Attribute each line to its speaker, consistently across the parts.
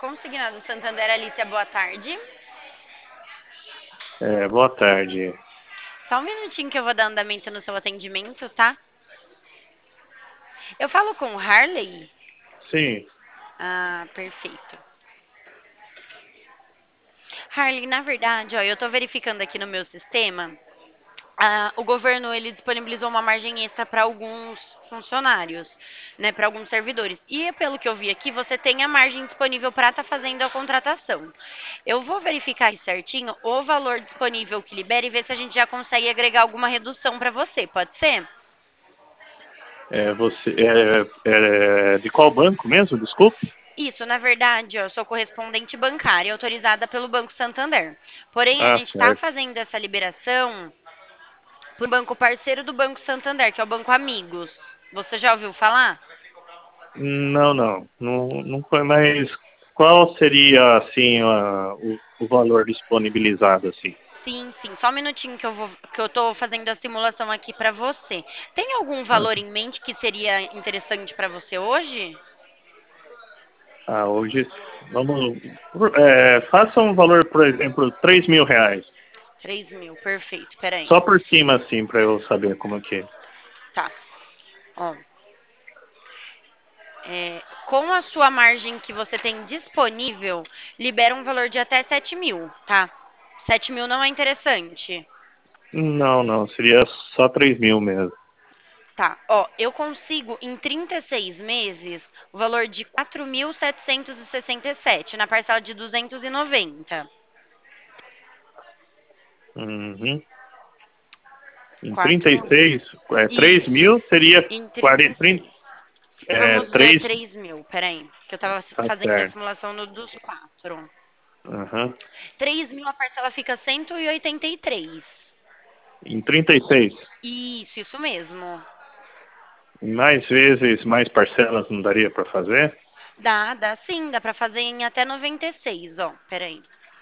Speaker 1: Consignado Santander, Alicia, boa tarde.
Speaker 2: Boa tarde.
Speaker 1: Só um minutinho que eu vou dar andamento no seu atendimento, tá? Eu falo com o Harley?
Speaker 2: Sim,
Speaker 1: Ah, perfeito. Harley, na verdade, ó, eu tô verificando aqui no meu sistema. O governo ele disponibilizou uma margem extra para alguns funcionários, né, para alguns servidores. E pelo que eu vi aqui, você tem a margem disponível para estar fazendo a contratação. Eu vou verificar aqui certinho o valor disponível que libera e ver se a gente já consegue agregar alguma redução para você. Pode ser?
Speaker 2: você de qual banco mesmo? Desculpe.
Speaker 1: Isso, na verdade, ó, eu sou correspondente bancária autorizada pelo Banco Santander. Porém, a
Speaker 2: Ah,
Speaker 1: gente está
Speaker 2: certo.
Speaker 1: fazendo essa liberação para o banco parceiro do Banco Santander, que é o Banco Amigos. Você já ouviu falar?
Speaker 2: Não foi, mas qual seria assim o valor disponibilizado assim?
Speaker 1: Sim, sim. Só um minutinho que eu tô fazendo a simulação aqui para você. Tem algum
Speaker 2: Ah,
Speaker 1: valor em mente que seria interessante para você hoje?
Speaker 2: hoje vamos, faça um valor, por exemplo, R$ 3.000.
Speaker 1: 3.000, perfeito. Peraí.
Speaker 2: Só por cima assim para eu saber como que é.
Speaker 1: Tá. Ó, com a sua margem que você tem disponível, libera um valor de até 7.000, tá? 7.000 não é interessante.
Speaker 2: Não, seria só 3.000 mesmo.
Speaker 1: Tá, ó, eu consigo em 36 meses o valor de 4.767 na parcela de 290.
Speaker 2: Uhum. Em
Speaker 1: 4,
Speaker 2: 36, 3
Speaker 1: isso,
Speaker 2: mil seria
Speaker 1: em
Speaker 2: 40,
Speaker 1: 36. Vamos ver
Speaker 2: 3,
Speaker 1: 3.000, peraí, que eu tava
Speaker 2: tá
Speaker 1: fazendo a
Speaker 2: certo.
Speaker 1: simulação no dos 4.
Speaker 2: Uhum.
Speaker 1: 3.000 a parcela fica 183.
Speaker 2: Em 36,
Speaker 1: Isso mesmo.
Speaker 2: mais vezes, mais parcelas não daria para fazer?
Speaker 1: Dá sim, dá pra fazer em até 96, ó, peraí.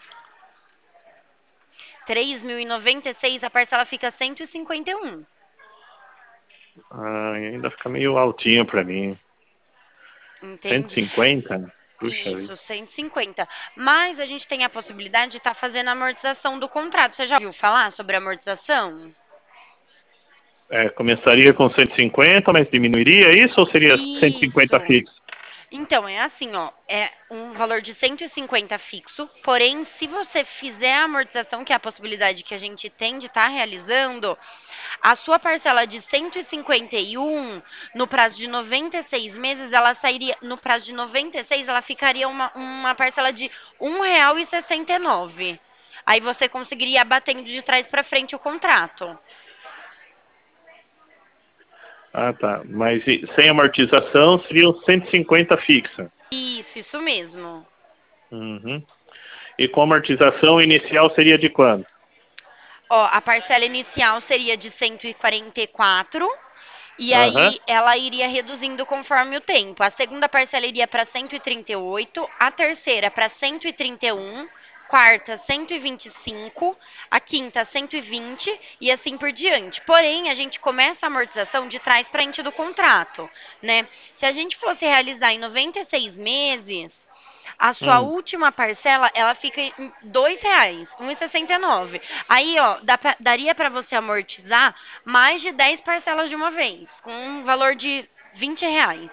Speaker 1: 3.096 a parcela fica 151.
Speaker 2: Ainda fica meio altinho para mim.
Speaker 1: Entende?
Speaker 2: 150? Puxa vida.
Speaker 1: Isso, 150. Mas a gente tem a possibilidade de estar fazendo a amortização do contrato. Você já ouviu falar sobre a amortização?
Speaker 2: Começaria com 150, mas diminuiria isso ou seria 150
Speaker 1: Isso.
Speaker 2: fixo?
Speaker 1: Então, é assim, ó, é um valor de 150 fixo, porém, se você fizer a amortização, que é a possibilidade que a gente tem de estar realizando, a sua parcela de 151, no prazo de 96 meses, ela sairia, no prazo de 96, ela ficaria uma parcela de R$ 1,69. Aí você conseguiria abatendo de trás para frente o contrato.
Speaker 2: Ah, tá. Mas sem amortização seriam 150 fixa.
Speaker 1: Isso mesmo.
Speaker 2: Uhum. E com amortização inicial seria de quanto?
Speaker 1: Ó, a parcela inicial seria de 144 e
Speaker 2: Aham.
Speaker 1: aí ela iria reduzindo conforme o tempo. A segunda parcela iria para 138, a terceira para 131, quarta 125, a quinta 120 e assim por diante. Porém, a gente começa a amortização de trás para frente do contrato, né? Se a gente fosse realizar em 96 meses, a sua
Speaker 2: Hum.
Speaker 1: última parcela, ela fica em R$ 2,00, 1,69. Aí, ó, daria para você amortizar mais de 10 parcelas de uma vez, com um valor de R$ 20.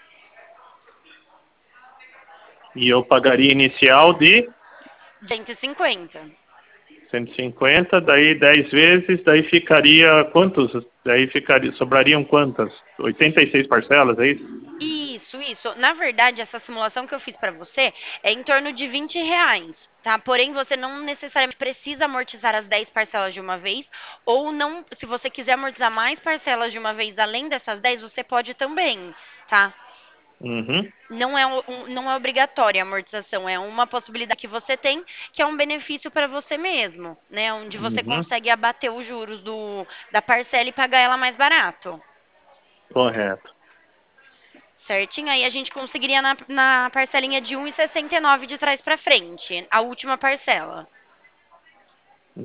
Speaker 2: E eu pagaria inicial de
Speaker 1: 150.
Speaker 2: 150, daí 10 vezes, daí ficaria quantos? Daí sobrariam quantas? 86 parcelas, é isso?
Speaker 1: Isso. Na verdade, essa simulação que eu fiz para você é em torno de R$ 20, tá? Porém, você não necessariamente precisa amortizar as 10 parcelas de uma vez, ou não, se você quiser amortizar mais parcelas de uma vez além dessas 10, você pode também, tá?
Speaker 2: Uhum,
Speaker 1: Não é obrigatória a amortização, é uma possibilidade que você tem, que é um benefício para você mesmo, né? Onde você
Speaker 2: uhum,
Speaker 1: consegue abater os juros da parcela e pagar ela mais barato.
Speaker 2: correto,
Speaker 1: Certinho? Aí a gente conseguiria na parcelinha de 1,69 de trás para frente, a última parcela.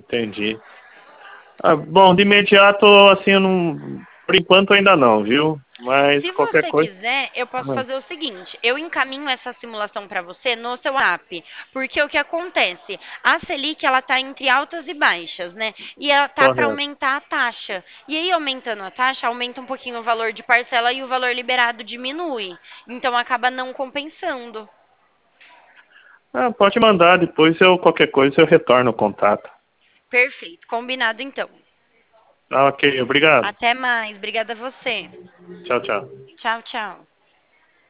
Speaker 2: entendi. Bom, de imediato, assim, eu não, por enquanto ainda não, viu? Mas
Speaker 1: Se
Speaker 2: qualquer
Speaker 1: você
Speaker 2: coisa.
Speaker 1: quiser, eu posso
Speaker 2: Hum,
Speaker 1: fazer o seguinte: eu encaminho essa simulação para você no seu app, porque o que acontece? A Selic ela tá entre altas e baixas, né? E ela tá para
Speaker 2: correto.
Speaker 1: aumentar a taxa. E aí aumentando a taxa, aumenta um pouquinho o valor de parcela e o valor liberado diminui. Então acaba não compensando.
Speaker 2: Ah, pode mandar, depois qualquer coisa eu retorno o contato.
Speaker 1: Perfeito, combinado então.
Speaker 2: Ah, ok, obrigado.
Speaker 1: Até mais, obrigada a você.
Speaker 2: Tchau, tchau.
Speaker 1: Tchau, tchau.